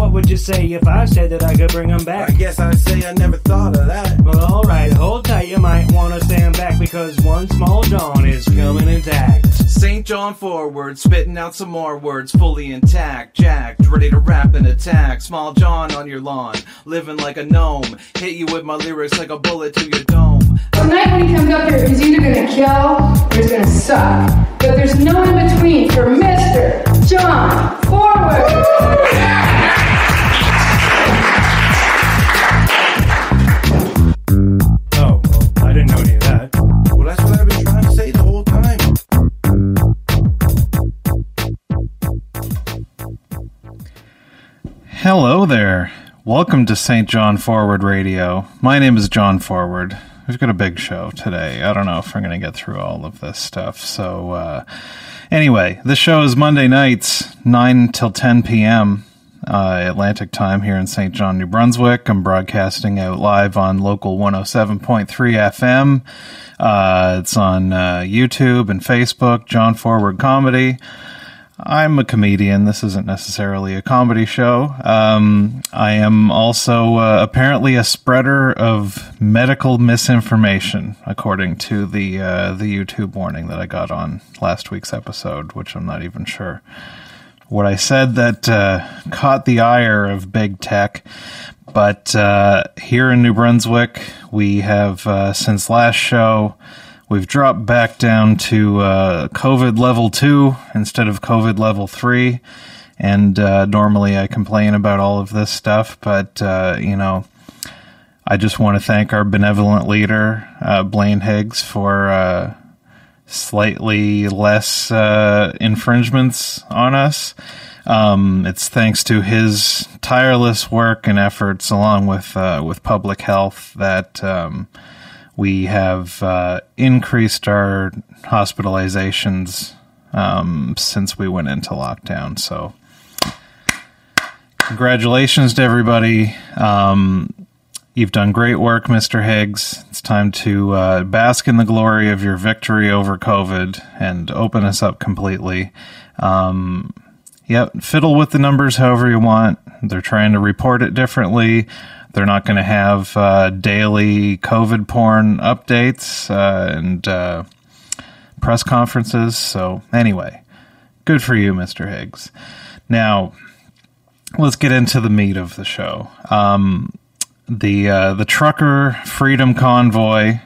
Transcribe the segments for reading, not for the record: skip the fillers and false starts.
what would you say if I said that I could bring them back? I guess I'd say I never thought of that. Well, alright, hold tight, you might want to stand back because one small John is coming intact. St. John forward, spitting out some more words, fully intact, jacked, ready to rap and attack. Small John on your lawn, living like a gnome, hit you with my lyrics like a bullet to your dome. Tonight when he comes up here, he's either gonna kill or he's gonna suck. But there's no in between for Mr. John Forward. Oh, well, I didn't know any of that. Well, that's what I've been trying to say the whole time. Hello there. Welcome to St. John Forward Radio. My name is John Forward. We've got a big show today. I don't know if we're going to get through all of this stuff. So, anyway, this show is Monday nights, 9 till 10 p.m. Atlantic time here in St. John, New Brunswick. I'm broadcasting out live on local 107.3 FM. It's on YouTube and Facebook, John Forward Comedy. I'm a comedian. This isn't necessarily a comedy show. I am also apparently a spreader of medical misinformation, according to the YouTube warning that I got on last week's episode, which I'm not even sure what I said that caught the ire of big tech. But here in New Brunswick, we have, since last show, we've dropped back down to COVID level 2 instead of COVID level 3. And normally I complain about all of this stuff, but, I just want to thank our benevolent leader, Blaine Higgs, for slightly less infringements on us. It's thanks to his tireless work and efforts, along with public health, that we have increased our hospitalizations since we went into lockdown. So, congratulations to everybody. You've done great work, Mr. Higgs. It's time to bask in the glory of your victory over COVID and open us up completely. Fiddle with the numbers however you want. They're trying to report it differently. They're not going to have daily COVID porn updates and press conferences. So anyway, good for you, Mr. Higgs. Now, let's get into the meat of the show. The Trucker Freedom Convoy.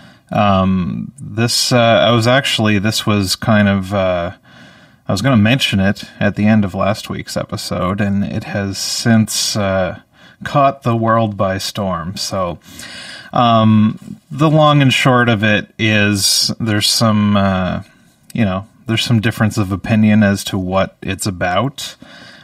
This was kind of, I was going to mention it at the end of last week's episode, and it has since caught the world by storm. So, the long and short of it is there's some difference of opinion as to what it's about.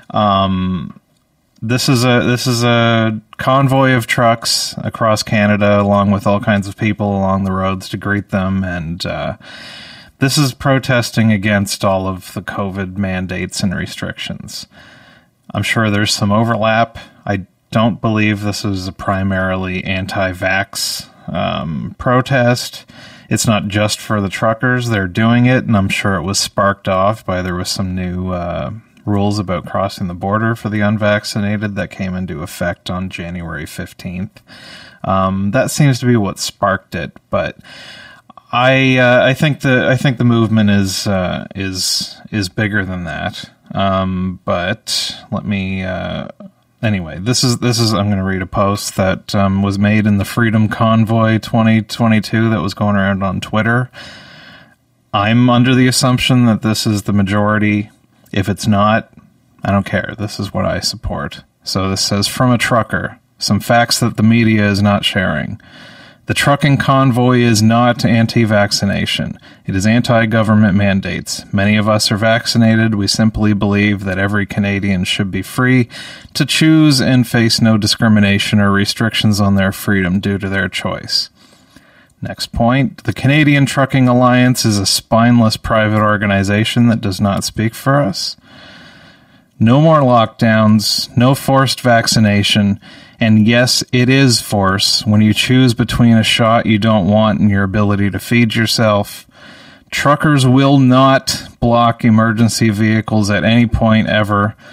This is a convoy of trucks across Canada, along with all kinds of people along the roads to greet them, and this is protesting against all of the COVID mandates and restrictions. I'm sure there's some overlap. I don't believe this is a primarily anti-vax protest. It's not just for the truckers. They're doing it, and I'm sure it was sparked off by there was some new rules about crossing the border for the unvaccinated that came into effect on January 15th. That seems to be what sparked it, but I think the movement is bigger than that. But let me anyway. This is I'm going to read a post that was made in the Freedom Convoy 2022 that was going around on Twitter. I'm under the assumption that this is the majority. If it's not, I don't care. This is what I support. So this says, from a trucker, some facts that the media is not sharing. The trucking convoy is not anti-vaccination. It is anti-government mandates. Many of us are vaccinated. We simply believe that every Canadian should be free to choose and face no discrimination or restrictions on their freedom due to their choice. Next point, the Canadian Trucking Alliance is a spineless private organization that does not speak for us. No more lockdowns, no forced vaccination, and yes, it is force when you choose between a shot you don't want and your ability to feed yourself. Truckers will not block emergency vehicles at any point ever,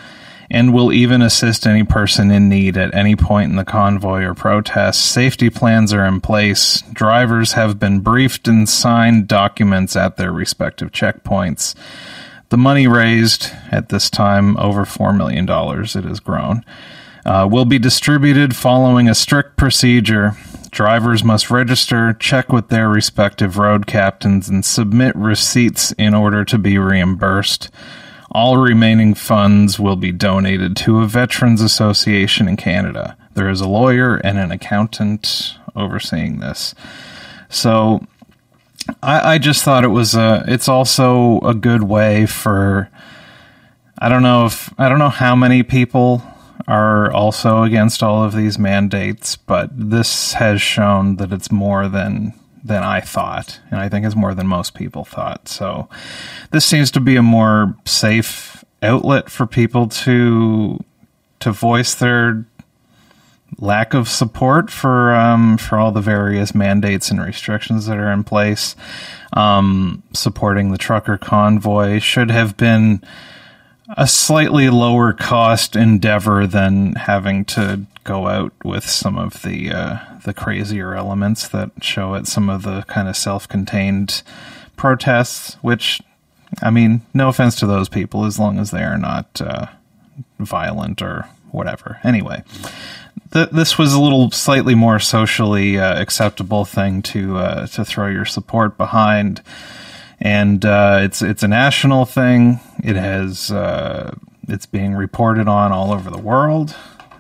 and will even assist any person in need at any point in the convoy or protest. Safety plans are in place. Drivers have been briefed and signed documents at their respective checkpoints. The money raised at this time, over $4 million, it has grown, will be distributed following a strict procedure. Drivers must register, check with their respective road captains, and submit receipts in order to be reimbursed. All remaining funds will be donated to a Veterans Association in Canada. There is a lawyer and an accountant overseeing this. So I just thought it's also a good way for, I don't know how many people are also against all of these mandates, but this has shown that it's more than I thought, and I think it's more than most people thought. So this seems to be a more safe outlet for people to voice their lack of support for all the various mandates and restrictions that are in place. Supporting the trucker convoy should have been a slightly lower cost endeavor than having to go out with some of the crazier elements that show at some of the kind of self-contained protests, which, I mean, no offense to those people, as long as they are not violent or whatever. Anyway, this was a little slightly more socially acceptable thing to throw your support behind. And it's a national thing. It has it's being reported on all over the world.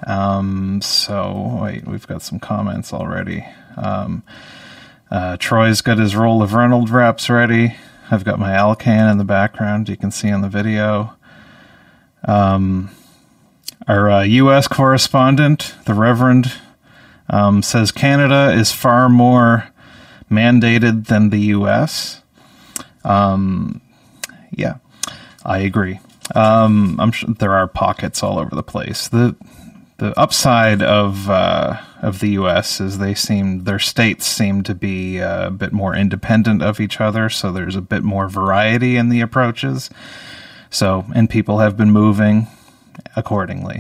So wait, we've got some comments already. Troy's got his roll of Reynolds wraps ready. I've got my Alcan in the background. You can see on the video. Our U.S. correspondent, the Reverend, says Canada is far more mandated than the U.S. Yeah, I agree. I'm sure there are pockets all over the place. The upside of the U.S. is their states seem to be a bit more independent of each other, so there's a bit more variety in the approaches. So, and people have been moving accordingly.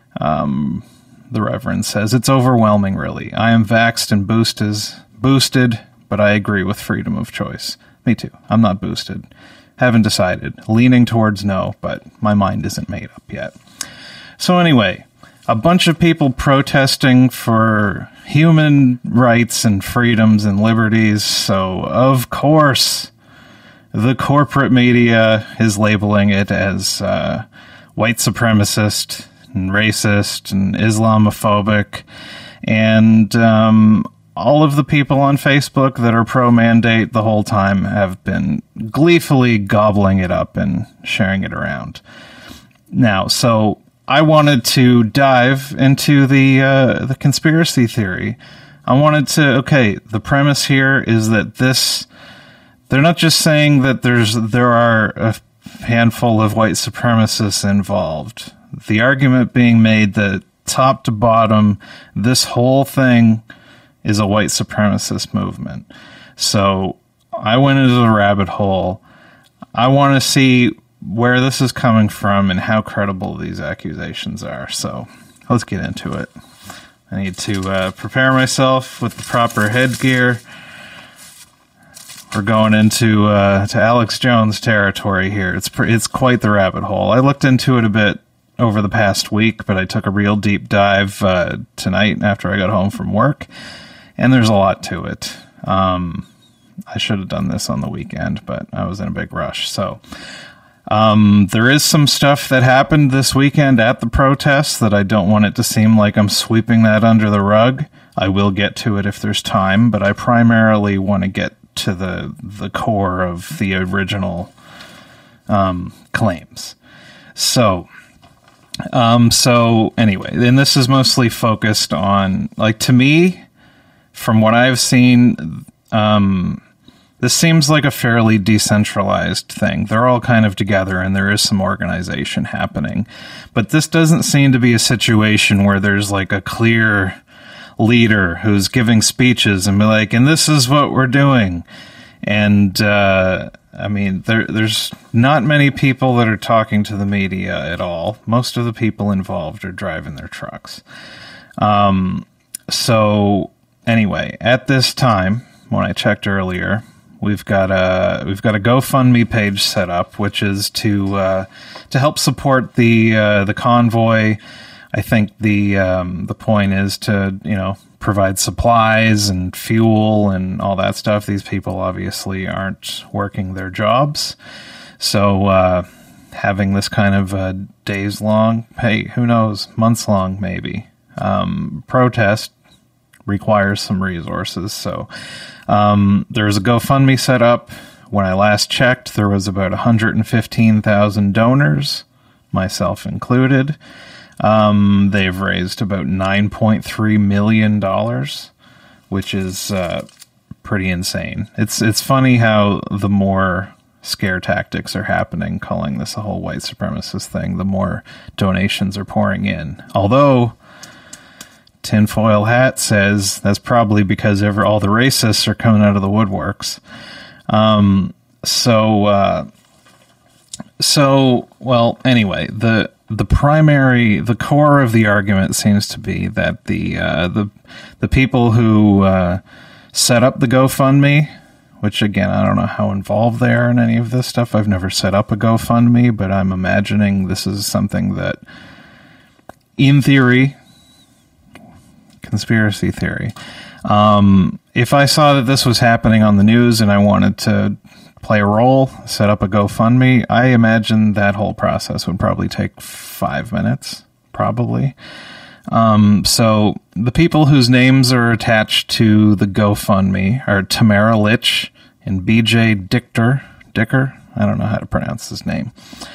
The Reverend says, it's overwhelming, really. I am vaxxed and boosted, but I agree with freedom of choice. Me too. I'm not boosted. Haven't decided. Leaning towards no, but my mind isn't made up yet. So anyway, a bunch of people protesting for human rights and freedoms and liberties. So, of course, the corporate media is labeling it as white supremacist and racist and Islamophobic. And all of the people on Facebook that are pro-mandate the whole time have been gleefully gobbling it up and sharing it around. Now, so I wanted to dive into the conspiracy theory. I wanted to, the premise here is that they're not just saying that there are a handful of white supremacists involved. The argument being made that top to bottom, this whole thing is a white supremacist movement. So I went into the rabbit hole. I want to see where this is coming from and how credible these accusations are. So let's get into it. I need to prepare myself with the proper headgear. We're going into to Alex Jones territory here. It's quite the rabbit hole. I looked into it a bit over the past week, but I took a real deep dive tonight after I got home from work. And there's a lot to it. I should have done this on the weekend, but I was in a big rush. So there is some stuff that happened this weekend at the protests that I don't want it to seem like I'm sweeping that under the rug. I will get to it if there's time, but I primarily want to get to the core of the original claims. So anyway, and this is mostly focused on, like, to me, from what I've seen, this seems like a fairly decentralized thing. They're all kind of together and there is some organization happening. But this doesn't seem to be a situation where there's like a clear leader who's giving speeches and be like, and this is what we're doing. And, I mean, there's not many people that are talking to the media at all. Most of the people involved are driving their trucks. So anyway, at this time, when I checked earlier, we've got a GoFundMe page set up, which is to help support the convoy. I think the point is to, provide supplies and fuel and all that stuff. These people obviously aren't working their jobs. So having this kind of days long, hey, who knows, months long maybe, protest requires some resources. So there's a GoFundMe set up. When I last checked, there was about 115,000 donors, myself included. They've raised about $9.3 million, which is pretty insane. It's funny how the more scare tactics are happening, calling this a whole white supremacist thing, the more donations are pouring in. Although Tinfoil Hat says that's probably because all the racists are coming out of the woodworks. Well, anyway, the core of the argument seems to be that the people who set up the GoFundMe, which again, I don't know how involved they are in any of this stuff. I've never set up a GoFundMe, but I'm imagining this is something that, in theory, conspiracy theory, if I saw that this was happening on the news and I wanted to play a role, set up a GoFundMe, I imagine that whole process would probably take 5 minutes, probably. So the people whose names are attached to the GoFundMe are Tamara Litch and BJ Dicker. I don't know how to pronounce his name.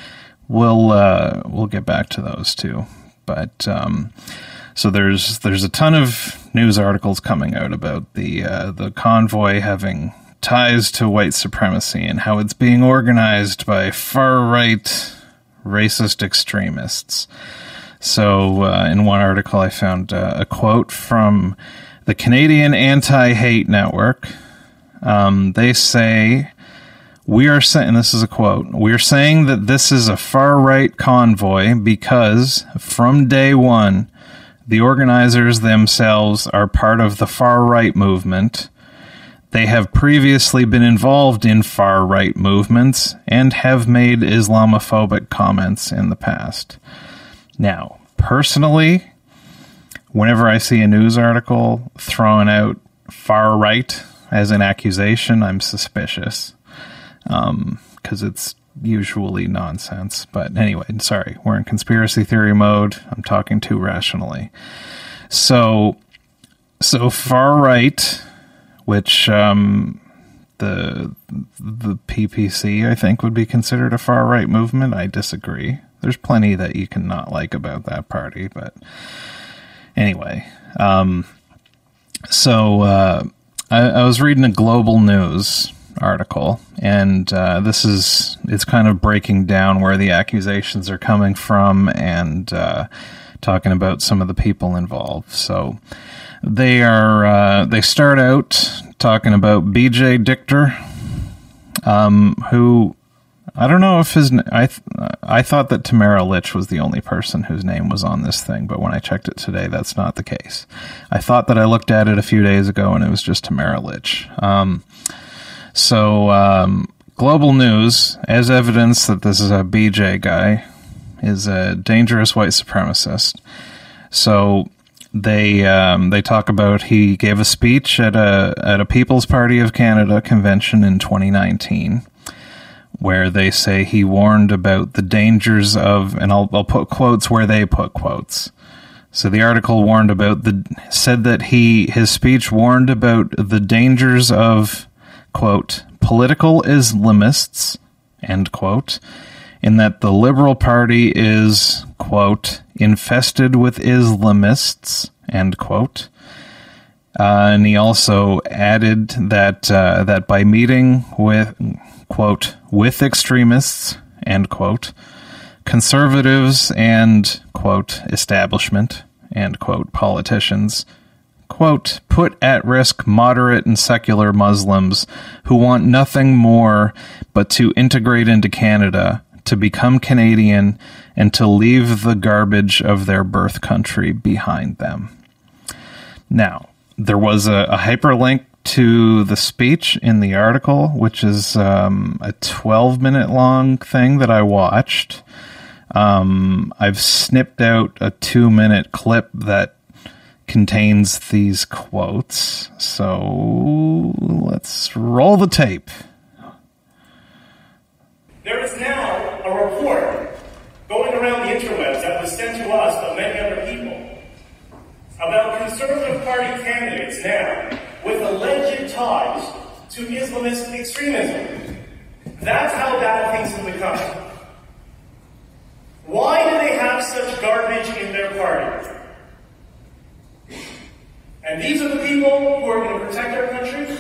We'll get back to those two. But so there's a ton of news articles coming out about the convoy having ties to white supremacy and how it's being organized by far-right racist extremists. So in one article I found a quote from the Canadian Anti-Hate Network. They say, "We are saying," and this is a quote, "We are saying that this is a far-right convoy because from day one, the organizers themselves are part of the far-right movement. They have previously been involved in far-right movements and have made Islamophobic comments in the past." Now, personally, whenever I see a news article throwing out far-right as an accusation, I'm suspicious, because it's usually nonsense. But anyway, sorry, we're in conspiracy theory mode. I'm talking too rationally. So far-right, which the PPC, I think, would be considered a far-right movement. I disagree. There's plenty that you can not like about that party, but anyway. I was reading a Global News article, and it's kind of breaking down where the accusations are coming from and talking about some of the people involved. So they start out talking about BJ Dicker, who, I don't know if I thought that Tamara Litch was the only person whose name was on this thing, but when I checked it today, that's not the case. I thought that I looked at it a few days ago and it was just Tamara Litch. Global News, as evidence that this is a BJ guy, is a dangerous white supremacist. So they talk about he gave a speech at a People's Party of Canada convention in 2019, where they say he warned about the dangers of, and I'll put quotes where they put quotes. So the article said that his speech warned about the dangers of, quote, political Islamists, end quote, in that the Liberal Party is, quote, infested with Islamists, end quote. And he also added that by meeting with, quote, with extremists, end quote, conservatives and, quote, establishment, end quote, politicians, quote, put at risk moderate and secular Muslims who want nothing more but to integrate into Canada, to become Canadian, and to leave the garbage of their birth country behind them. Now, there was a hyperlink to the speech in the article, which is a 12-minute long thing that I watched. I've snipped out a 2-minute clip that contains these quotes. So let's roll the tape. There is now a report going around the interwebs that was sent to us by many other people about Conservative Party candidates now with alleged ties to Islamist extremism. That's how bad things have become. Why do they have such garbage in their party? And these are the people who are going to protect our country?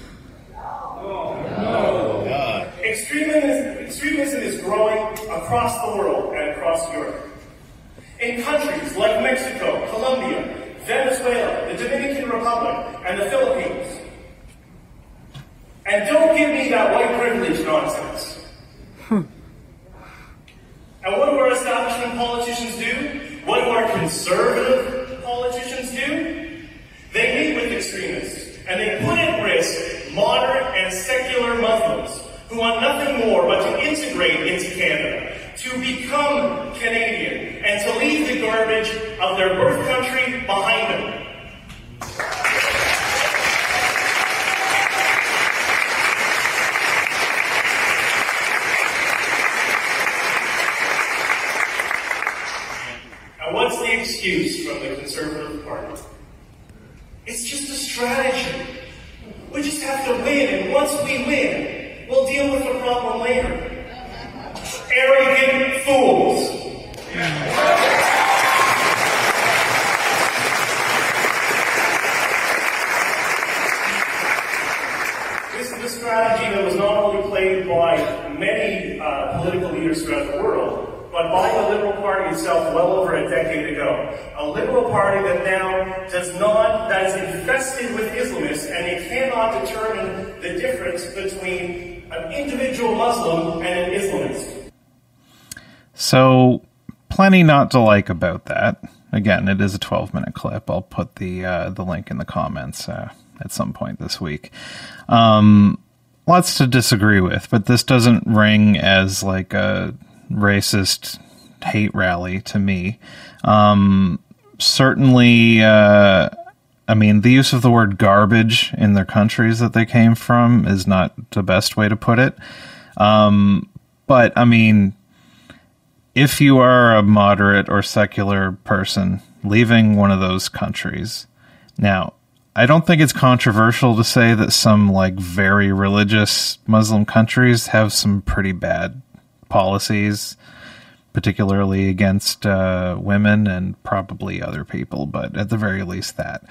No. God. Extremism is growing across the world and across Europe. In countries like Mexico, Colombia, Venezuela, the Dominican Republic, and the Philippines. And don't give me that white privilege nonsense. And what do our establishment politicians do? What do our conservative politicians do? They meet with extremists, and they put at risk moderate and secular Muslims who want nothing more but to integrate into Canada, to become Canadian, and to leave the garbage of their birth country behind them. And what's the excuse from the Conservative Party? It's just a strategy. We just have to win, and once we win, we'll deal with the problem later. Arrogant fools. This is a strategy that was not only played by many political leaders throughout the world, but by the Liberal Party itself well over a decade ago. A Liberal Party that now that is infested with Islamists, and they cannot determine the difference between an individual Muslim and an Islamist. So, plenty not to like about that. Again, it is a 12-minute clip. I'll put the link in the comments at some point this week. Lots to disagree with, but this doesn't ring as like a racist hate rally to me. Certainly, the use of the word garbage in their countries that they came from is not the best way to put it. But, if you are a moderate or secular person leaving one of those countries, now, I don't think it's controversial to say that some, very religious Muslim countries have some pretty bad policies, particularly against women and probably other people, but at the very least that.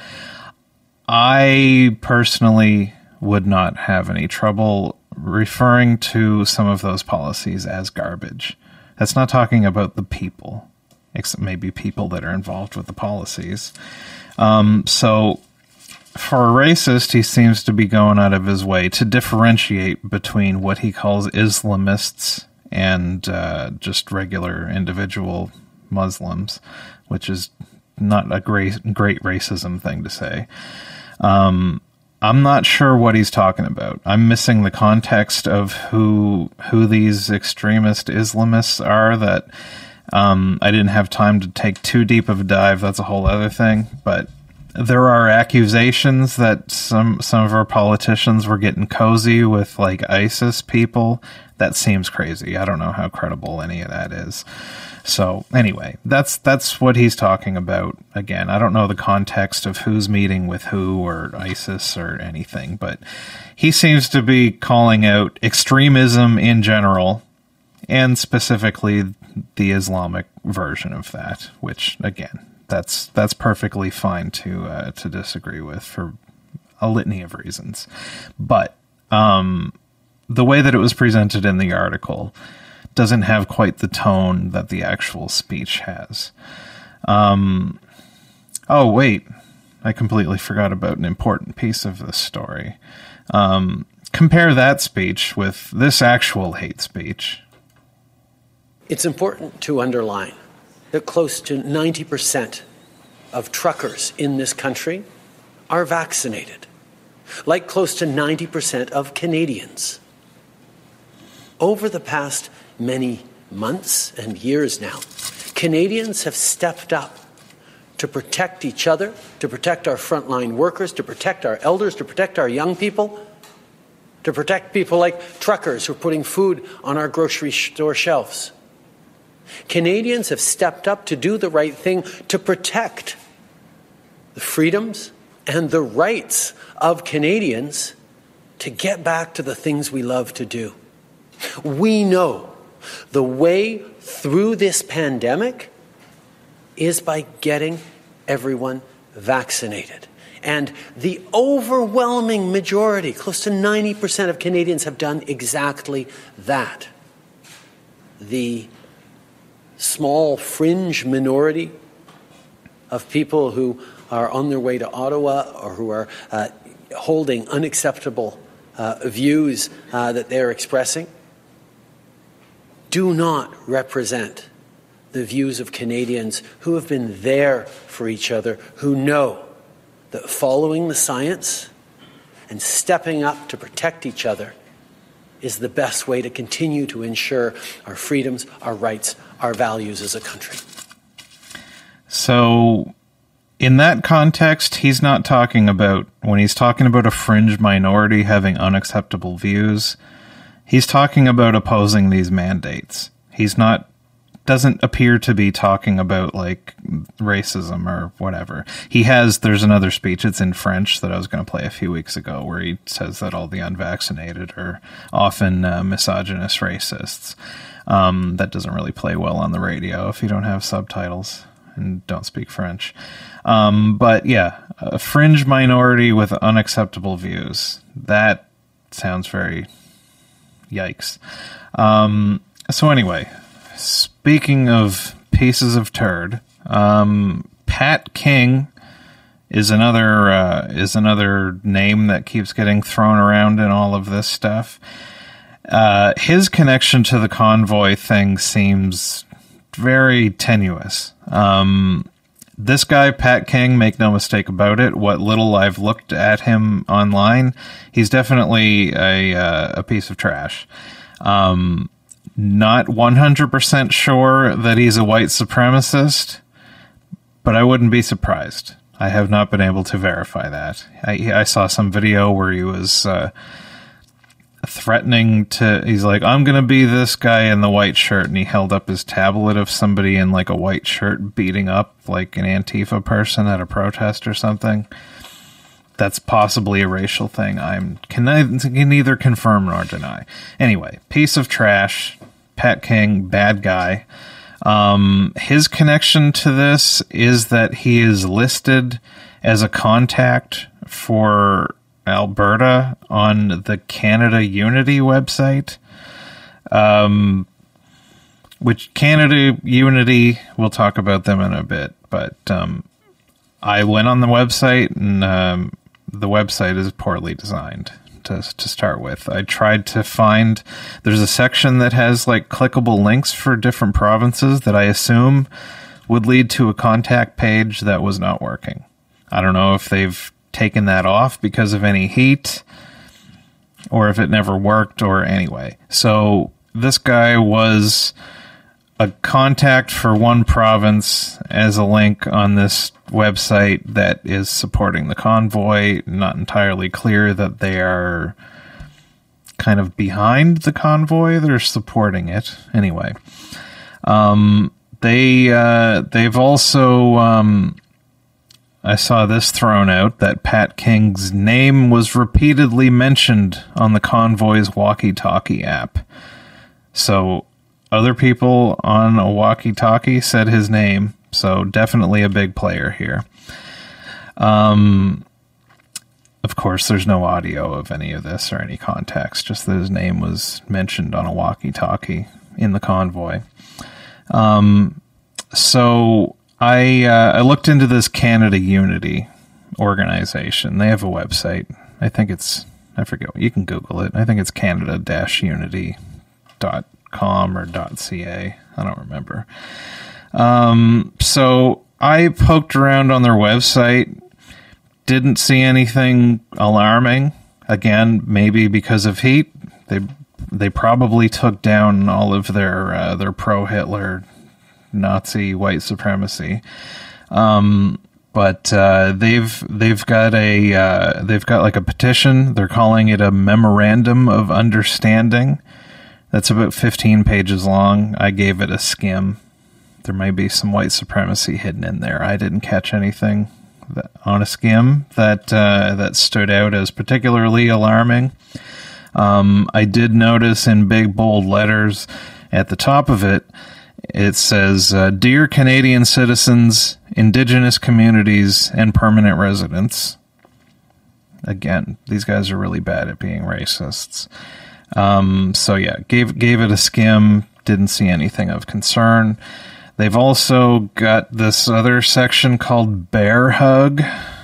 I personally would not have any trouble referring to some of those policies as garbage. That's not talking about the people, except maybe people that are involved with the policies. So for a racist, he seems to be going out of his way to differentiate between what he calls Islamists and just regular individual Muslims, which is not a great racism thing to say. I'm not sure what he's talking about. I'm missing the context of who these extremist Islamists are that I didn't have time to take too deep of a dive. That's a whole other thing. But there are accusations that some of our politicians were getting cozy with ISIS people. That seems crazy. I don't know how credible any of that is. So anyway, that's what he's talking about. Again, I don't know the context of who's meeting with who or ISIS or anything, but he seems to be calling out extremism in general and specifically the Islamic version of that, which again, that's perfectly fine to disagree with for a litany of reasons. But the way that it was presented in the article doesn't have quite the tone that the actual speech has. Oh, wait. I completely forgot about an important piece of this story. Compare that speech with this actual hate speech. It's important to underline that close to 90% of truckers in this country are vaccinated, like close to 90% of Canadians. Over the past many months and years now, Canadians have stepped up to protect each other, to protect our frontline workers, to protect our elders, to protect our young people, to protect people like truckers who are putting food on our grocery store shelves. Canadians have stepped up to do the right thing to protect the freedoms and the rights of Canadians to get back to the things we love to do. We know the way through this pandemic is by getting everyone vaccinated. And the overwhelming majority, close to 90% of Canadians, have done exactly that. The small fringe minority of people who are on their way to Ottawa or who are holding unacceptable views that they're expressing do not represent the views of Canadians who have been there for each other, who know that following the science and stepping up to protect each other is the best way to continue to ensure our freedoms, our rights, our values as a country. So, in that context, he's not talking about, when he's talking about a fringe minority having unacceptable views, he's talking about opposing these mandates. Doesn't appear to be talking about like racism or whatever. There's another speech, it's in French, that I was going to play a few weeks ago, where he says that all the unvaccinated are often misogynist racists. That doesn't really play well on the radio if you don't have subtitles and don't speak French. But yeah, a fringe minority with unacceptable views. That sounds very yikes. So anyway, speaking of pieces of turd, Pat King is another name that keeps getting thrown around in all of this stuff. His connection to the convoy thing seems very tenuous. This guy, Pat King, make no mistake about it, what little I've looked at him online, he's definitely a piece of trash. Not 100% sure that he's a white supremacist, but I wouldn't be surprised. I have not been able to verify that. I saw some video where he was threatening he's like, I'm going to be this guy in the white shirt, and he held up his tablet of somebody in like a white shirt beating up like an Antifa person at a protest or something. That's possibly a racial thing. Can neither confirm nor deny. Anyway, piece of trash. Pat King, bad guy. His connection to this is that he is listed as a contact for Alberta on the Canada Unity website. Which Canada Unity, we'll talk about them in a bit, but I went on the website, and the website is poorly designed to start with. I tried to find, there's a section that has like clickable links for different provinces that I assume would lead to a contact page that was not working. I don't know if they've taken that off because of any heat or if it never worked, or anyway. So this guy was a contact for one province as a link on this website that is supporting the convoy. Not entirely clear that they are kind of behind the convoy. They're supporting it. Anyway. They've also, I saw this thrown out, that Pat King's name was repeatedly mentioned on the convoy's walkie-talkie app. So other people on a walkie-talkie said his name, so definitely a big player here. Of course, there's no audio of any of this or any context, just that his name was mentioned on a walkie-talkie in the convoy. So I looked into this Canada Unity organization. They have a website. I forget, you can Google it. I think it's canada-unity.com or .ca. I don't remember. So I poked around on their website, didn't see anything alarming. Again, maybe because of heat. They probably took down all of their pro-Hitler Nazi white supremacy. But they've got like a petition. They're calling it a memorandum of understanding. That's about 15 pages long. I gave it a skim. There may be some white supremacy hidden in there. I didn't catch anything on a skim that stood out as particularly alarming. I did notice in big bold letters at the top of it, it says, "Dear Canadian citizens, Indigenous communities, and permanent residents." Again, these guys are really bad at being racists. So yeah, gave it a skim, didn't see anything of concern. They've also got this other section called Bear Hug,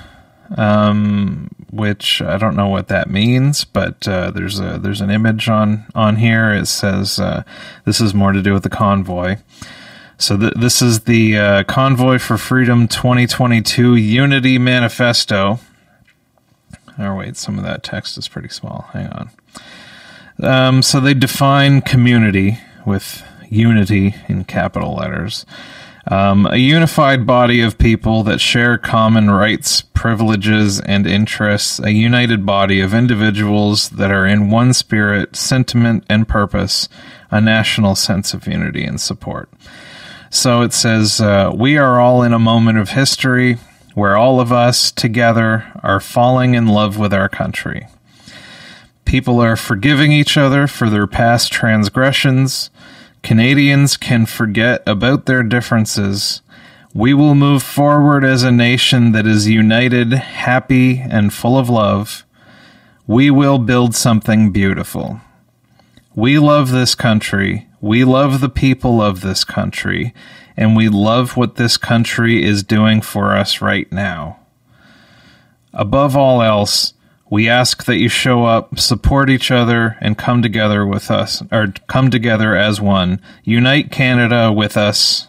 which I don't know what that means, but there's an image on here. It says this is more to do with the convoy. So this is the Convoy for Freedom 2022 Unity Manifesto. Oh wait, some of that text is pretty small. Hang on. So they define community with unity in capital letters. A unified body of people that share common rights, privileges, and interests, a united body of individuals that are in one spirit, sentiment, and purpose, a national sense of unity and support. So it says, we are all in a moment of history where all of us together are falling in love with our country. People are forgiving each other for their past transgressions. Canadians can forget about their differences. We will move forward as a nation that is united, happy, and full of love. We will build something beautiful. We love this country. We love the people of this country. And we love what this country is doing for us right now. Above all else, we ask that you show up, support each other, and come together with us, or come together as one. Unite Canada with us.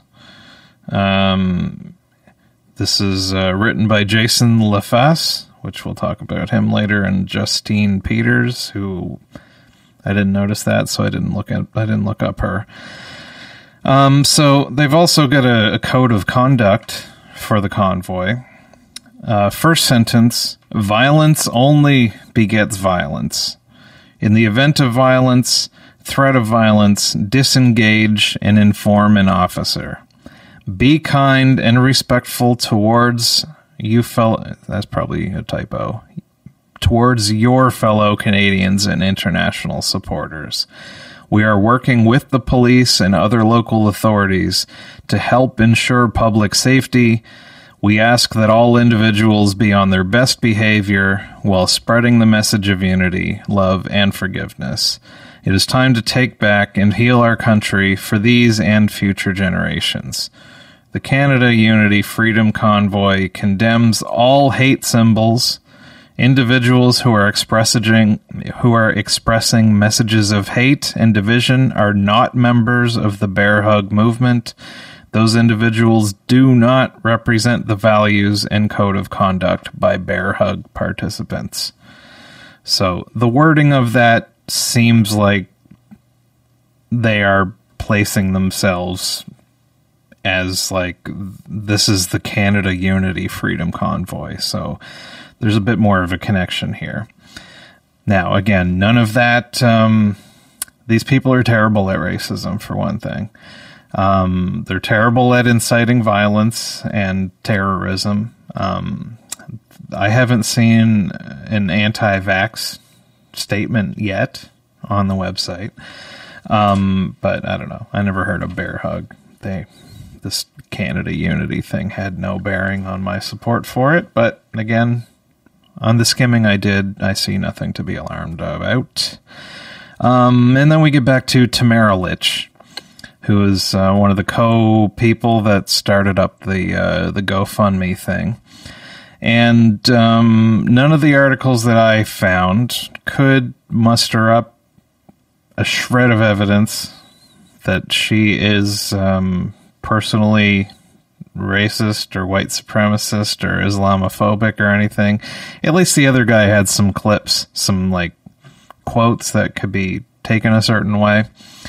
This is written by Jason LaFace, which we'll talk about him later, and Justine Peters, who I didn't notice that, so I didn't look up her. So they've also got a code of conduct for the convoy. First sentence, violence only begets violence. In the event of violence, threat of violence, disengage and inform an officer. Be kind and respectful towards that's probably a typo, towards your fellow Canadians and international supporters. We are working with the police and other local authorities to help ensure public safety. We ask that all individuals be on their best behavior while spreading the message of unity, love, and forgiveness. It is time to take back and heal our country for these and future generations. The Canada Unity Freedom Convoy condemns all hate symbols. Individuals who are expressing messages of hate and division are not members of the Bear Hug movement. Those individuals do not represent the values and code of conduct by Bear Hug participants. So the wording of that seems like they are placing themselves as like, this is the Canada Unity Freedom Convoy. So there's a bit more of a connection here. Now, again, none of that, these people are terrible at racism, for one thing. They're terrible at inciting violence and terrorism. I haven't seen an anti-vax statement yet on the website. But I don't know. I never heard of Bear Hug. This Canada Unity thing had no bearing on my support for it. But again, on the skimming I did, I see nothing to be alarmed about. And then we get back to Tamara Litch, who is one of the co-people that started up the GoFundMe thing. And none of the articles that I found could muster up a shred of evidence that she is personally racist or white supremacist or Islamophobic or anything. At least the other guy had some clips, some like quotes that could be taken a certain way.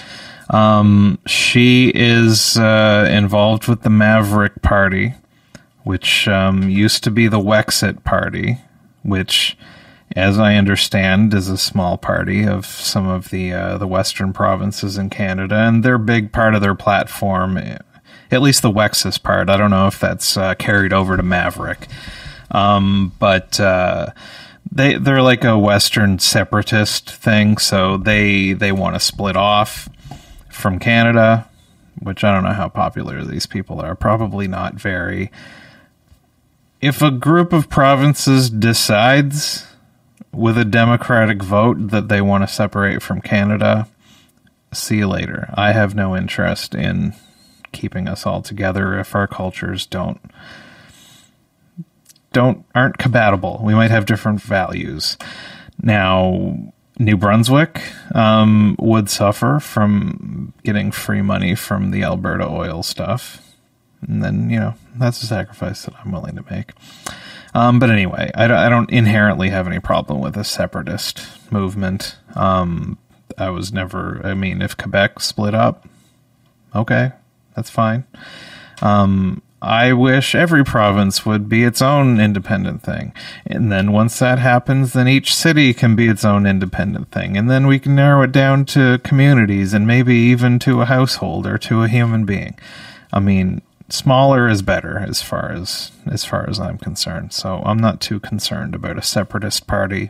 She is involved with the Maverick Party, which used to be the Wexit Party, which, as I understand, is a small party of some of the western provinces in Canada, and they're a big part of their platform. At least the Wexis part. I don't know if that's carried over to Maverick. But they're like a Western separatist thing, so they want to split off from Canada, which I don't know how popular these people are. Probably not very. If a group of provinces decides with a democratic vote that they want to separate from Canada, see you later. I have no interest in keeping us all together if our cultures aren't compatible. We might have different values. Now, New Brunswick would suffer from getting free money from the Alberta oil stuff. And then, that's a sacrifice that I'm willing to make. But anyway, I don't inherently have any problem with a separatist movement. If Quebec split up, okay, that's fine. I wish every province would be its own independent thing. And then once that happens, then each city can be its own independent thing. And then we can narrow it down to communities and maybe even to a household or to a human being. I mean, smaller is better as far as I'm concerned. So I'm not too concerned about a separatist party.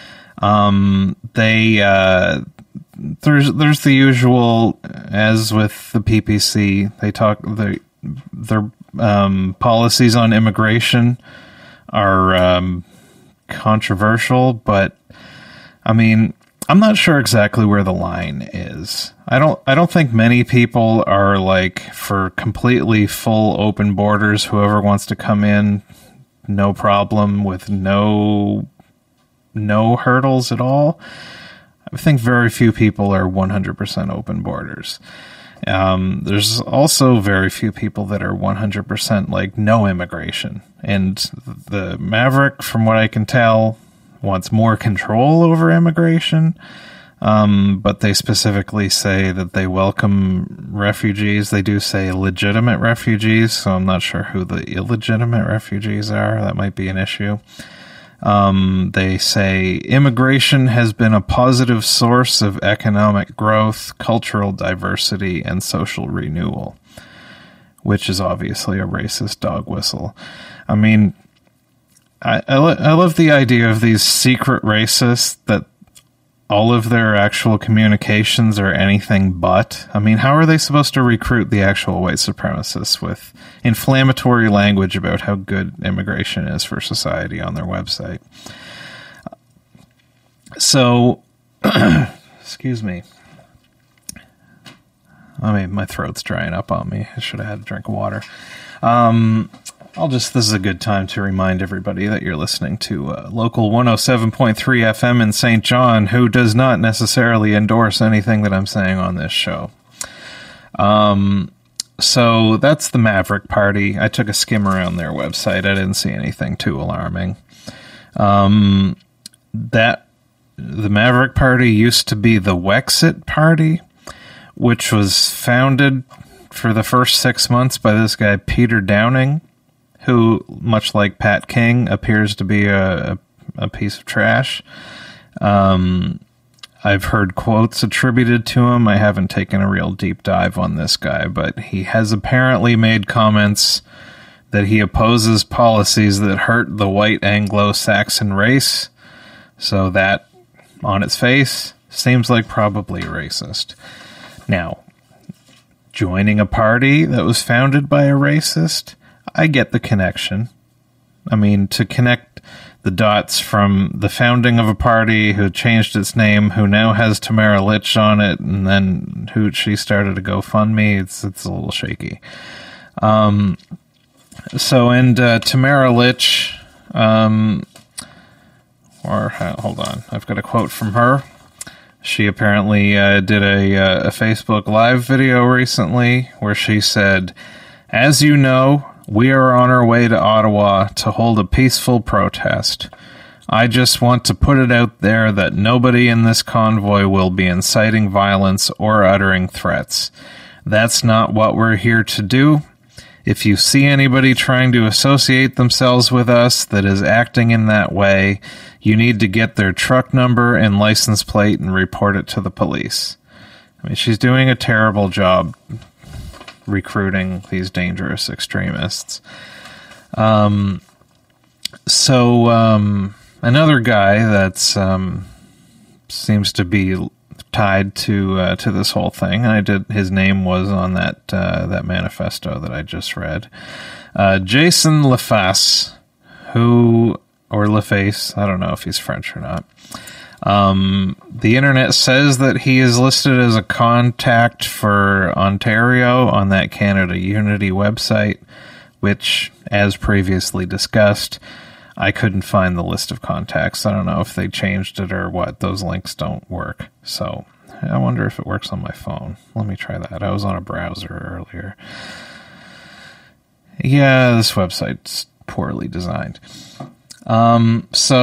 There's the usual, as with the PPC, their policies on immigration are controversial, but I mean, I'm not sure exactly where the line is. I don't think many people are like for completely full open borders. Whoever wants to come in, no problem, with no hurdles at all. I think very few people are 100% open borders. There's also very few people that are 100% like no immigration. And the Maverick, from what I can tell, wants more control over immigration. But they specifically say that they welcome refugees. They do say legitimate refugees, so I'm not sure who the illegitimate refugees are. That might be an issue. They say immigration has been a positive source of economic growth, cultural diversity, and social renewal, which is obviously a racist dog whistle. I mean, I love the idea of these secret racists that all of their actual communications are anything but. I mean, how are they supposed to recruit the actual white supremacists with inflammatory language about how good immigration is for society on their website? So, excuse me. I mean, my throat's drying up on me. I should have had a drink of water. This is a good time to remind everybody that you're listening to local 107.3 FM in St. John, who does not necessarily endorse anything that I'm saying on this show. So that's the Maverick Party. I took a skim around their website. I didn't see anything too alarming. The Maverick Party used to be the Wexit Party, which was founded for the first 6 months by this guy, Peter Downing, who, much like Pat King, appears to be a piece of trash. I've heard quotes attributed to him. I haven't taken a real deep dive on this guy, but he has apparently made comments that he opposes policies that hurt the white Anglo-Saxon race. So that, on its face, seems like probably racist. Now, joining a party that was founded by a racist, I get the connection. I mean, to connect the dots from the founding of a party who changed its name, who now has Tamara Lich on it, and then she started a GoFundMe, it's a little shaky. Tamara Lich, Hold on, I've got a quote from her. She apparently did a Facebook Live video recently where she said, "As you know, we are on our way to Ottawa to hold a peaceful protest. I just want to put it out there that nobody in this convoy will be inciting violence or uttering threats. That's not what we're here to do. If you see anybody trying to associate themselves with us that is acting in that way, you need to get their truck number and license plate and report it to the police." I mean, she's doing a terrible job recruiting these dangerous extremists. Another guy that's seems to be tied to this whole thing, and his name was on that manifesto that I just read. Jason Laface, or Laface, I don't know if he's French or not. The internet says that he is listed as a contact for Ontario on that Canada Unity website, which, as previously discussed, I couldn't find the list of contacts. I don't know if they changed it or what. Those links don't work. So I wonder if it works on my phone. Let me try that. I was on a browser earlier. Yeah, this website's poorly designed. I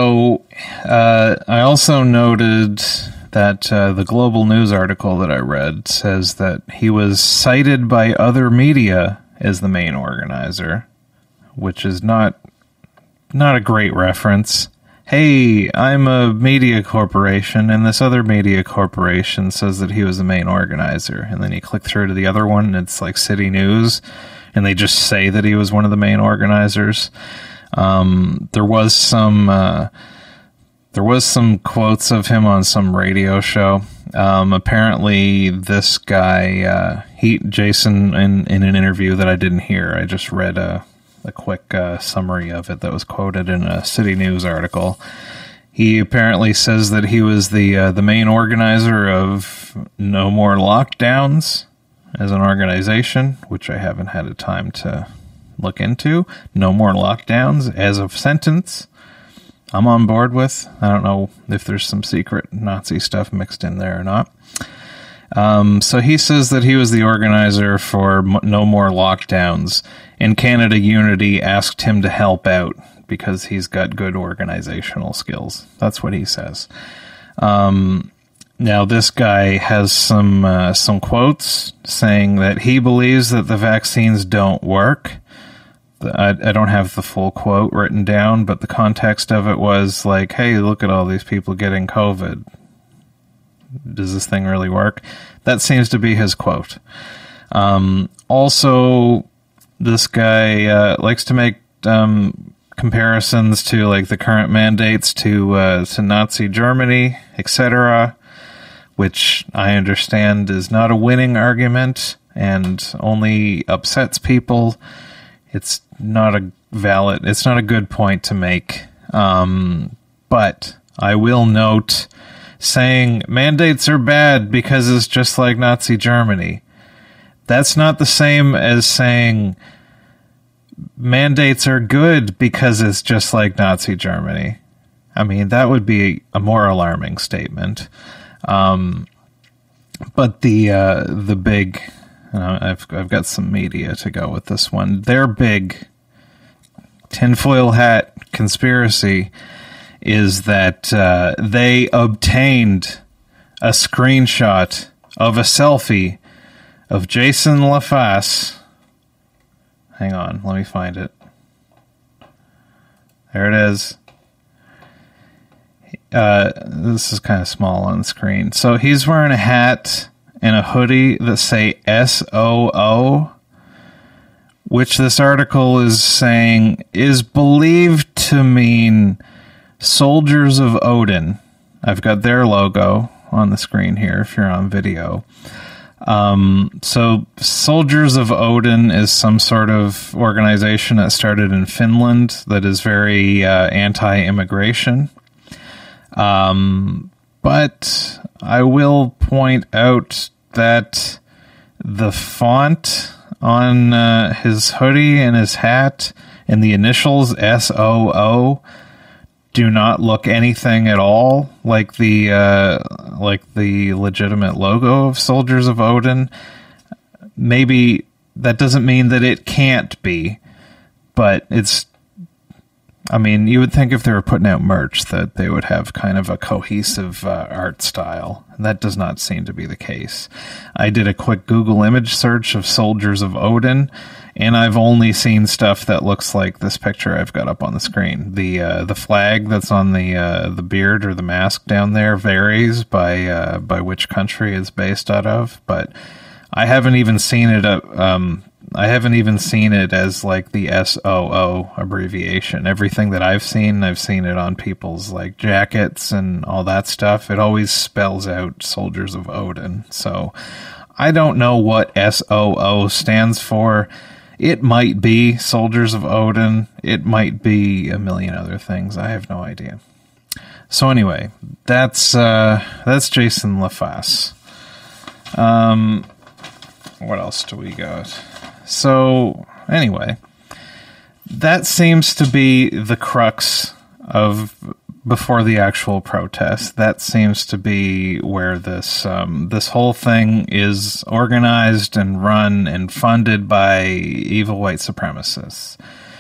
also noted that the Global News article that I read says that he was cited by other media as the main organizer, which is not a great reference. Hey, I'm a media corporation, and this other media corporation says that he was the main organizer. And then you click through to the other one, and it's like City News, and they just say that he was one of the main organizers. There was some quotes of him on some radio show. Apparently this guy, Jason, in an interview that I didn't hear, I just read a quick summary of it that was quoted in a City News article. He apparently says that he was the main organizer of No More Lockdowns as an organization, which I haven't had a time to look into. No More Lockdowns as a sentence, I'm on board with. I don't know if there's some secret Nazi stuff mixed in there or not. So he says that he was the organizer for No More Lockdowns, and Canada Unity asked him to help out because he's got good organizational skills. That's what he says. Now, this guy has some quotes saying that he believes that the vaccines don't work. I don't have the full quote written down, but the context of it was like, hey, look at all these people getting COVID. Does this thing really work? That seems to be his quote. Also, this guy likes to make comparisons to like the current mandates to Nazi Germany, etc., which I understand is not a winning argument and only upsets people. It's not a good point to make. But I will note, saying mandates are bad because it's just like Nazi Germany, that's not the same as saying mandates are good because it's just like Nazi Germany. I mean, that would be a more alarming statement. But the big, I've got some media to go with this one. Their big tinfoil hat conspiracy is that they obtained a screenshot of a selfie of Jason Laface. Hang on, let me find it. There it is. This is kind of small on the screen. So he's wearing a hat and a hoodie that say SOO, which this article is saying is believed to mean Soldiers of Odin. I've got their logo on the screen here if you're on video. So Soldiers of Odin is some sort of organization that started in Finland that is very anti-immigration. But I will point out that the font on his hoodie and his hat and the initials SOO do not look anything at all like the legitimate logo of Soldiers of Odin. Maybe that doesn't mean that it can't be, but it's, I mean, you would think if they were putting out merch that they would have kind of a cohesive art style. That does not seem to be the case. I did a quick Google image search of Soldiers of Odin, and I've only seen stuff that looks like this picture I've got up on the screen. The flag that's on the beard or the mask down there varies by which country it's based out of, but I haven't even seen it I haven't even seen it as like the SOO abbreviation. Everything that I've seen it on people's like jackets and all that stuff. It always spells out Soldiers of Odin. So I don't know what SOO stands for. It might be Soldiers of Odin. It might be a million other things. I have no idea. So anyway, that's Jason LaFace. What else do we got? So, anyway, that seems to be the crux of before the actual protest. That seems to be where this whole thing is organized and run and funded by evil white supremacists.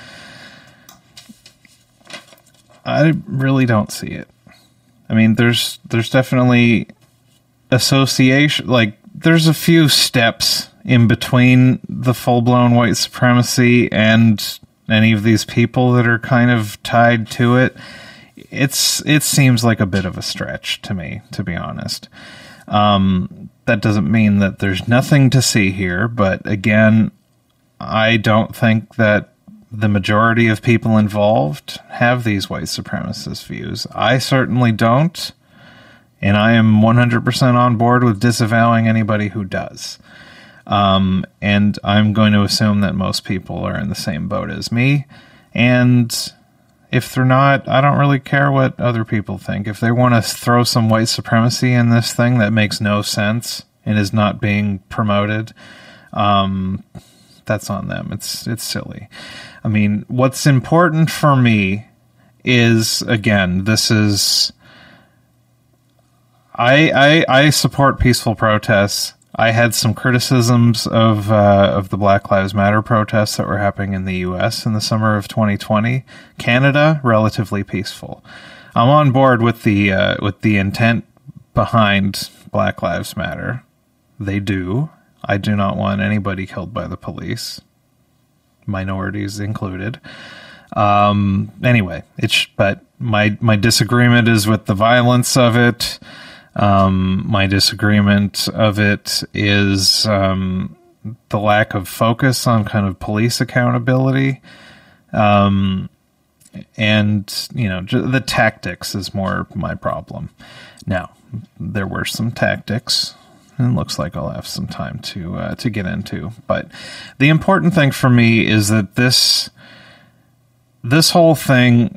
I really don't see it. I mean, there's definitely association, like, there's a few steps in between the full-blown white supremacy and any of these people that are kind of tied to it. It seems like a bit of a stretch to me, to be honest. That doesn't mean that there's nothing to see here, but again, I don't think that the majority of people involved have these white supremacist views. I certainly don't, and I am 100% on board with disavowing anybody who does. And I'm going to assume that most people are in the same boat as me. And if they're not, I don't really care what other people think. If they want to throw some white supremacy in this thing that makes no sense and is not being promoted, that's on them. It's silly. I mean, what's important for me is, again, this is, I support peaceful protests. I had some criticisms of the Black Lives Matter protests that were happening in the U.S. in the summer of 2020. Canada, relatively peaceful. I'm on board with the intent behind Black Lives Matter. They do. I do not want anybody killed by the police, minorities included. Anyway, but my disagreement is with the violence of it. My disagreement of it is the lack of focus on kind of police accountability. And, the tactics is more my problem. Now, there were some tactics, and it looks like I'll have some time to get into. But the important thing for me is that this whole thing...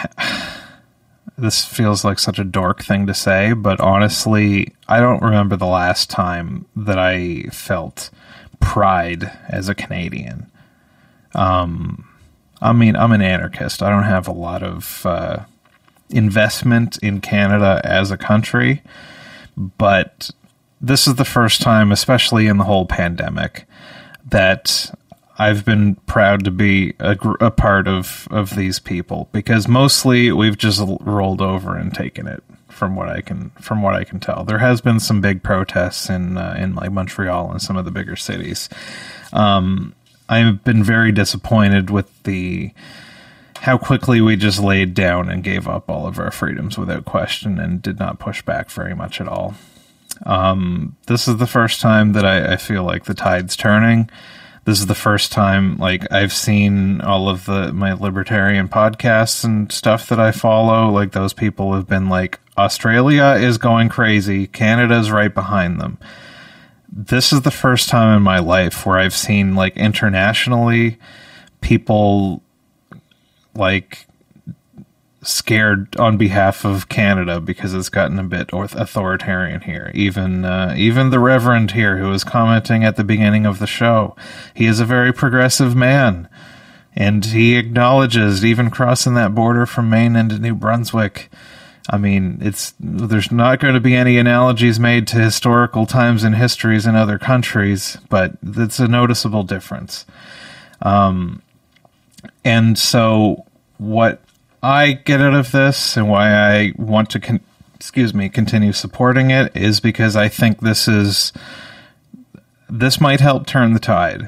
This feels like such a dork thing to say, but honestly, I don't remember the last time that I felt pride as a Canadian. I mean, I'm an anarchist. I don't have a lot of investment in Canada as a country, but this is the first time, especially in the whole pandemic, that I've been proud to be a part of these people, because mostly we've just rolled over and taken it. From what I can tell, there has been some big protests in like Montreal and some of the bigger cities. I've been very disappointed with how quickly we just laid down and gave up all of our freedoms without question and did not push back very much at all. This is the first time that I feel like the tide's turning. This is the first time, like, I've seen all of my libertarian podcasts and stuff that I follow. Like, those people have been like, Australia is going crazy. Canada's right behind them. This is the first time in my life where I've seen, like, internationally, people, like, scared on behalf of Canada because it's gotten a bit authoritarian here. Even the Reverend here, who was commenting at the beginning of the show, he is a very progressive man. And he acknowledges, even crossing that border from Maine into New Brunswick, I mean, there's not going to be any analogies made to historical times and histories in other countries, but it's a noticeable difference. And so what I get out of this and why I want to continue supporting it is because I think this might help turn the tide.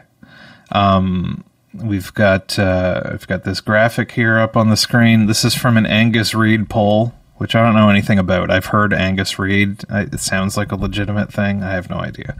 I've got this graphic here up on the screen. This is from an Angus Reid poll, which I don't know anything about. I've heard Angus Reid. It sounds like a legitimate thing. I have no idea.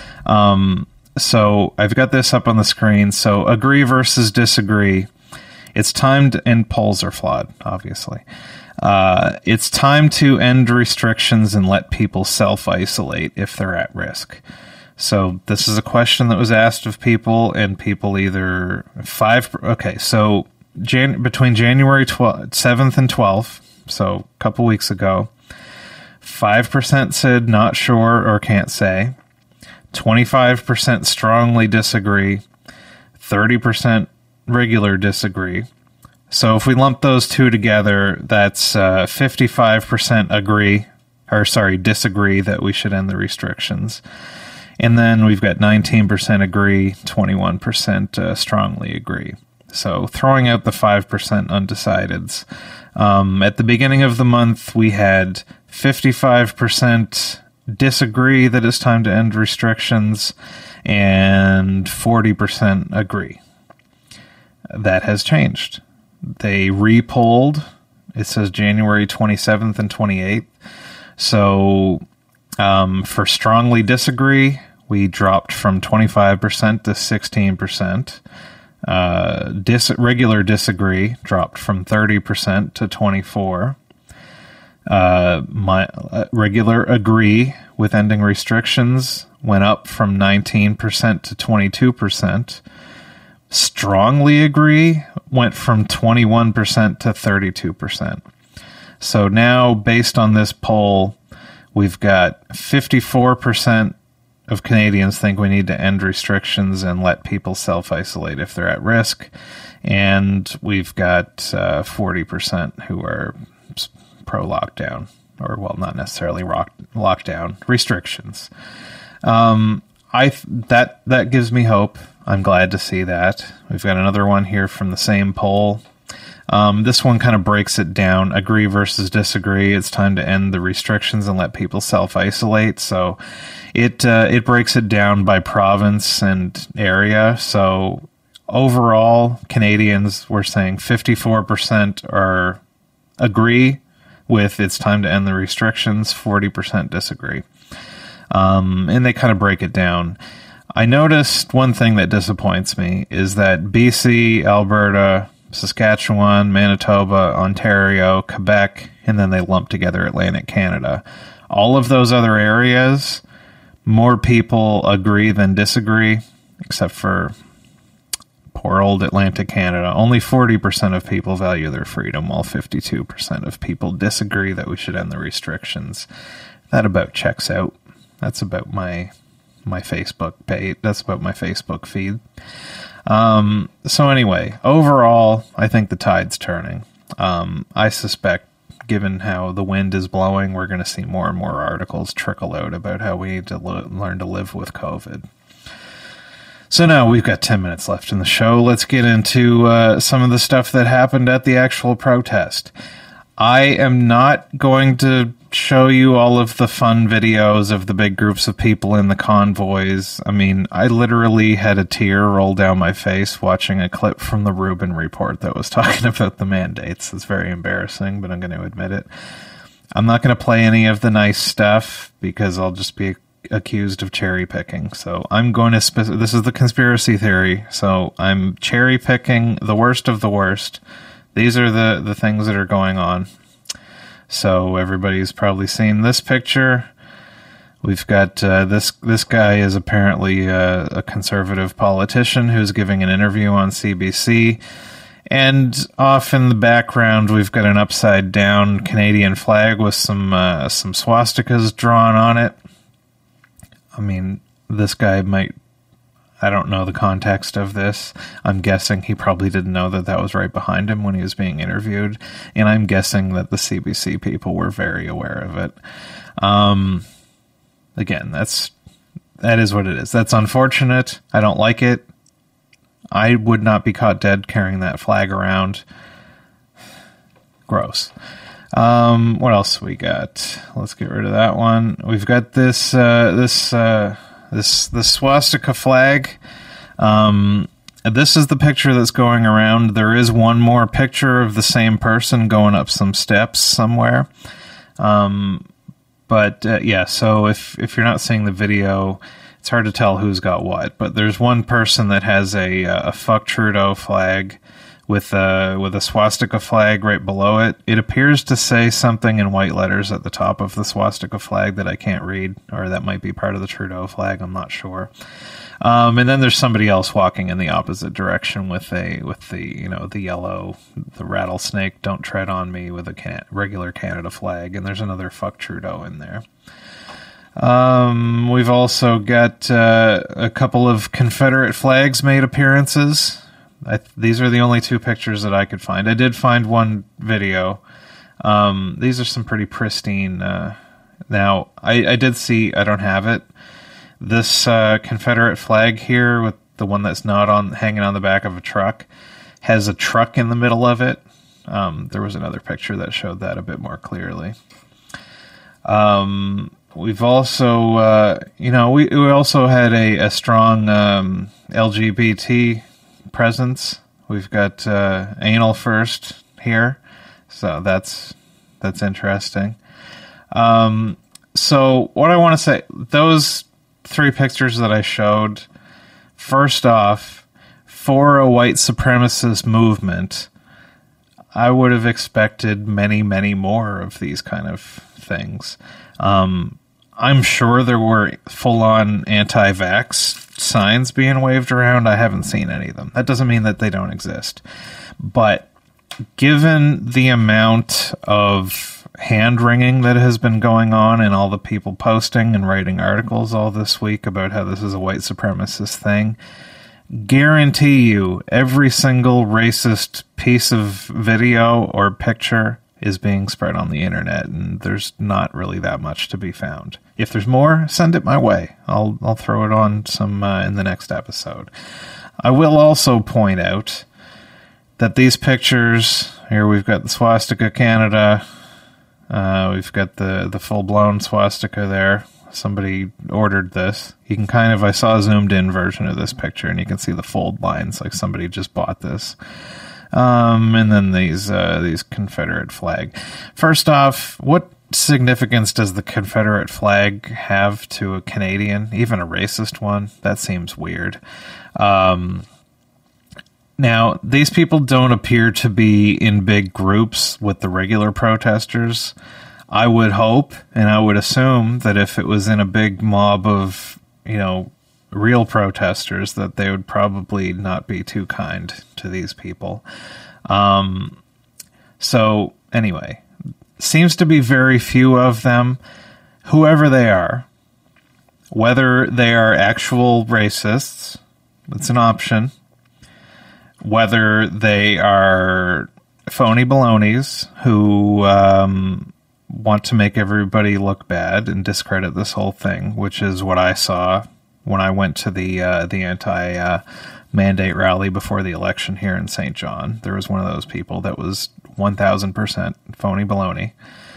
So I've got this up on the screen. So agree versus disagree. It's time to end. Polls are flawed, obviously. It's time to end restrictions and let people self-isolate if they're at risk. So this is a question that was asked of people, and people either so between January 7th and 12th, so a couple weeks ago, 5% said not sure or can't say, 25% strongly disagree, 30% regular disagree. So if we lump those two together, that's 55% disagree that we should end the restrictions. And then we've got 19% agree, 21% strongly agree. So throwing out the 5% undecideds. At the beginning of the month, we had 55% disagree that it's time to end restrictions, and 40% agree. That has changed. They re-polled. It says January 27th and 28th. So for strongly disagree, we dropped from 25% to 16%. Regular disagree dropped from 30% to 24%. Regular agree with ending restrictions went up from 19% to 22%. Strongly agree went from 21% to 32%. So now, based on this poll, we've got 54% of Canadians think we need to end restrictions and let people self-isolate if they're at risk. And we've got 40% who are pro-lockdown, or, well, not necessarily lockdown, restrictions. That gives me hope. I'm glad to see that. We've got another one here from the same poll. This one kind of breaks it down. Agree versus disagree. It's time to end the restrictions and let people self-isolate. So it breaks it down by province and area. So overall, Canadians, we're saying 54% are agree with it's time to end the restrictions, 40% disagree. And they kind of break it down. I noticed one thing that disappoints me is that BC, Alberta, Saskatchewan, Manitoba, Ontario, Quebec, and then they lump together Atlantic Canada. All of those other areas, more people agree than disagree, except for poor old Atlantic Canada. Only 40% of people value their freedom, while 52% of people disagree that we should end the restrictions. That about checks out. That's about my Facebook page. That's about my Facebook feed. So anyway, overall, I think the tide's turning. I suspect, given how the wind is blowing, we're going to see more and more articles trickle out about how we need to learn to live with COVID. So now we've got 10 minutes left in the show. Let's get into some of the stuff that happened at the actual protest. I am not going to show you all of the fun videos of the big groups of people in the convoys. I mean, I literally had a tear roll down my face watching a clip from the Rubin Report that was talking about the mandates. It's very embarrassing, but I'm going to admit it. I'm not going to play any of the nice stuff because I'll just be accused of cherry picking. So I'm going to this is the conspiracy theory. So I'm cherry picking the worst of the worst. These are the things that are going on. So everybody's probably seen this picture. We've got this guy is apparently a conservative politician who's giving an interview on CBC. And off in the background, we've got an upside down Canadian flag with some swastikas drawn on it. I mean, this guy might, I don't know the context of this. I'm guessing he probably didn't know that that was right behind him when he was being interviewed, and I'm guessing that the CBC people were very aware of it. Again, that is what it is. That's unfortunate. I don't like it. I would not be caught dead carrying that flag around. Gross. What else we got? Let's get rid of that one. We've got this swastika flag. This is the picture that's going around. There is one more picture of the same person going up some steps somewhere. Yeah, so if you're not seeing the video, it's hard to tell who's got what. But there's one person that has a Fuck Trudeau flag with a swastika flag right below it. It appears to say something in white letters at the top of the swastika flag that I can't read, or that might be part of the Trudeau flag. I'm not sure. And then there's somebody else walking in the opposite direction with the yellow, the rattlesnake, don't tread on me, with a regular Canada flag. And there's another Fuck Trudeau in there. We've also got a couple of Confederate flags made appearances. These are the only two pictures that I could find. I did find one video. These are some pretty pristine. Now, I did see, I don't have it, this Confederate flag here, with the one that's not hanging on the back of a truck, has a truck in the middle of it. There was another picture that showed that a bit more clearly. We've also, we also had a strong LGBT presence. We've got anal first here, so that's interesting. So what I want to say, those three pictures that I showed, first off, for a white supremacist movement, I would have expected many, many more of these kind of things. I'm sure there were full-on anti-vax signs being waved around. I haven't seen any of them. That doesn't mean that they don't exist. But given the amount of hand-wringing that has been going on and all the people posting and writing articles all this week about how this is a white supremacist thing, guarantee you every single racist piece of video or picture is being spread on the internet, and there's not really that much to be found. If there's more, send it my way. I'll throw it on some in the next episode. I will also point out that these pictures here, we've got the Swastika Canada, we've got the full-blown swastika there. Somebody ordered this. You can I saw a zoomed-in version of this picture, and you can see the fold lines, like somebody just bought this. And then these Confederate flag. First off, what significance does the Confederate flag have to a Canadian, even a racist one? That seems weird. Now, these people don't appear to be in big groups with the regular protesters. I would hope, and I would assume, that if it was in a big mob of, real protesters, that they would probably not be too kind to these people. So, anyway, seems to be very few of them. Whoever they are, whether they are actual racists, it's an option. Whether they are phony balonies who want to make everybody look bad and discredit this whole thing, which is what I saw when I went to the anti-mandate rally before the election here in St. John. There was one of those people that was 1,000% phony baloney.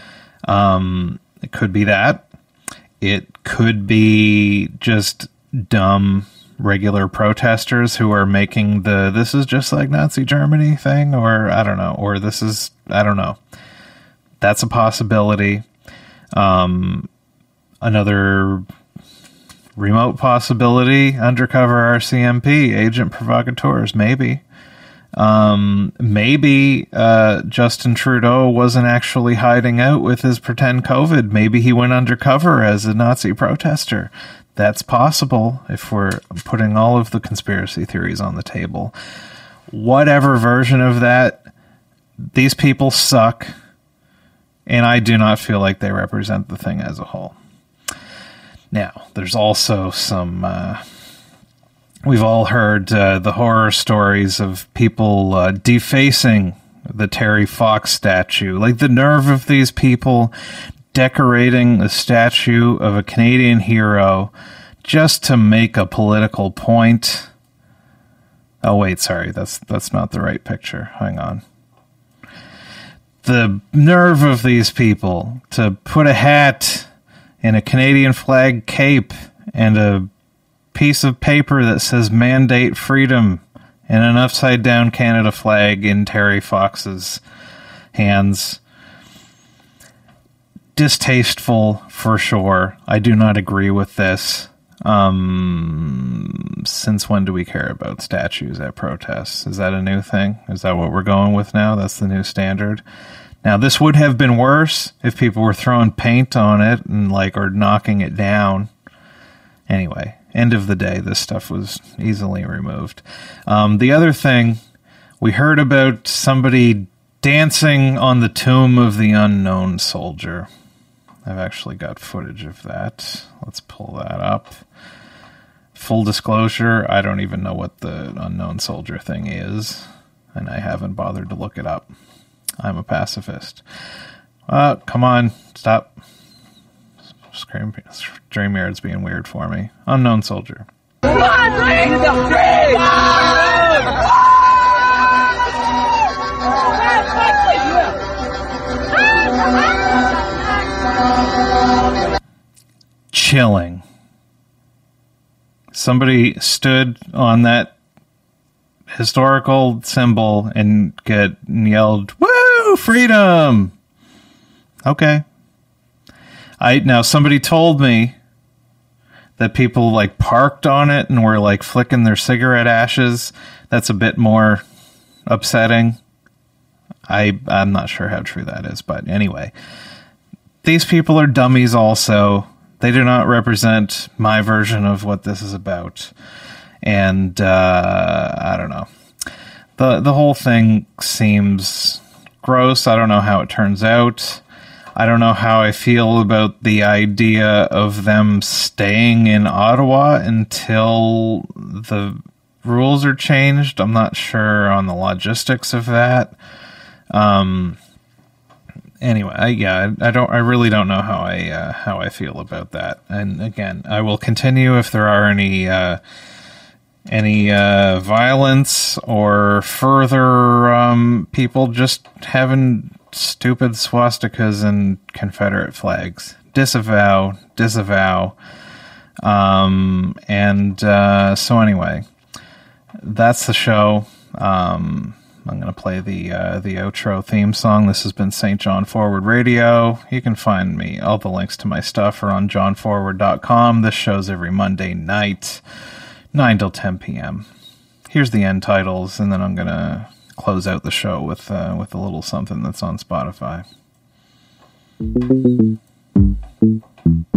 It could be that. It could be just dumb regular protesters who are making this is just like Nazi Germany thing, or I don't know, or I don't know. That's a possibility. Another remote possibility, undercover RCMP, agent provocateurs, maybe. Maybe Justin Trudeau wasn't actually hiding out with his pretend COVID. Maybe he went undercover as a Nazi protester. That's possible if we're putting all of the conspiracy theories on the table. Whatever version of that, these people suck, and I do not feel like they represent the thing as a whole. Now, there's also some we've all heard the horror stories of people defacing the Terry Fox statue. Like, the nerve of these people decorating a statue of a Canadian hero just to make a political point. Oh, wait, sorry, that's not the right picture. Hang on. The nerve of these people to put a hat in a Canadian flag cape and a piece of paper that says "Mandate Freedom" and an upside-down Canada flag in Terry Fox's hands. Distasteful, for sure. I do not agree with this. Since when do we care about statues at protests? Is that a new thing? Is that what we're going with now? That's the new standard? Now, this would have been worse if people were throwing paint on it and or knocking it down. Anyway, end of the day, this stuff was easily removed. The other thing, we heard about somebody dancing on the tomb of the unknown soldier. I've actually got footage of that. Let's pull that up. Full disclosure, I don't even know what the unknown soldier thing is, and I haven't bothered to look it up. I'm a pacifist. Come on, stop. StreamYard's being weird for me. Unknown soldier. Chilling. Somebody stood on that historical symbol and yelled, "Woo! Freedom!" Okay. Now somebody told me that people parked on it and were flicking their cigarette ashes. That's a bit more upsetting. I'm not sure how true that is, but anyway. These people are dummies also. They do not represent my version of what this is about. And, I don't know. The whole thing seems gross. I don't know how it turns out. I don't know how I feel about the idea of them staying in Ottawa until the rules are changed. I'm not sure on the logistics of that. Anyway, I really don't know how I feel about that. And again, I will continue if there are any violence or further people just having stupid swastikas and Confederate flags. Disavow. So anyway, that's the show. I'm going to play the outro theme song. This has been St. John Forward Radio. You can find me. All the links to my stuff are on johnforward.com. This show's every Monday night, 9 till 10 p.m. Here's the end titles, and then I'm going to close out the show with a little something that's on Spotify.